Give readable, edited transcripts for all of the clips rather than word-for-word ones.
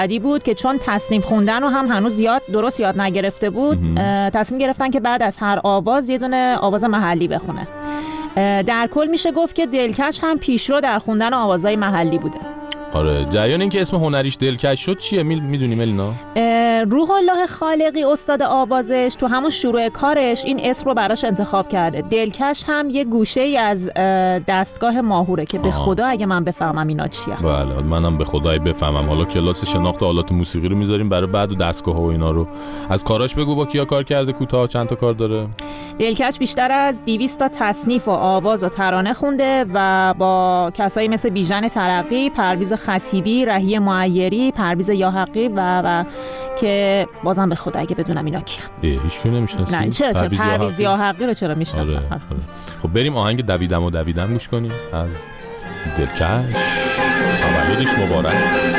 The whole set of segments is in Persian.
بعدی بود که چون تصنیف خوندن رو هم هنوز درست یاد نگرفته بود، تصمیم گرفتن که بعد از هر آواز یه دونه آواز محلی بخونه. در کل میشه گفت که دلکش هم پیشرو در خوندن آوازهای محلی بوده. آره، جریان این که اسم هنریش دلکش شد چیه میدونی ملینا؟ روح الله خالقی استاد آوازش تو همون شروع کارش این اسم رو براش انتخاب کرده. دلکش هم یه گوشه ای از دستگاه ماهوره که به خدا اگه من بفهمم اینا چیه. بله، منم به خدای بفهمم. حالا کلاس شناخت آلات موسیقی رو میذاریم برای بعد و دستگاه ها و اینا رو. از کاراش بگو با کیا کار کرده، کوتاه چند تا کار داره؟ دلکش بیشتر از 200 تا تصنیف و آواز و ترانه خونده و با کسایی مثل بیژن ترقی، پرویز خطیبی، رهی معیری، پرویز یاحقی و که بازم به خدا اگه بدونم اینا کیه. هیچ کی نمیشناسه. نه چرا پرویز یاحقی رو چرا میشناسم؟ آره. خب بریم آهنگ دویدم گوش کنیم از دلکش. تولدش مبارک.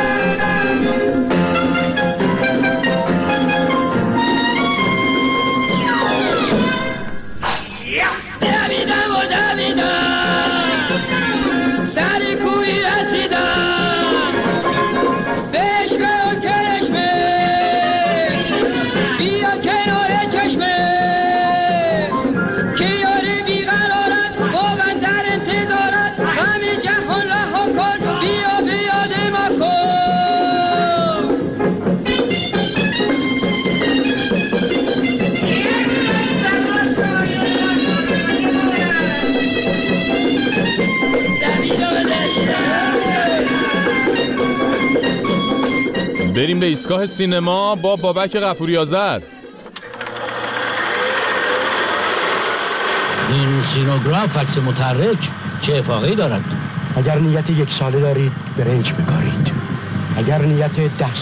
بریم به ایستگاه سینما با بابک غفوری آذر. این سینوگراف عکس متحرک چه افاقه‌ای دارد؟ اگر نیت 1 ساله دارید برنج بکارید، اگر نیت 10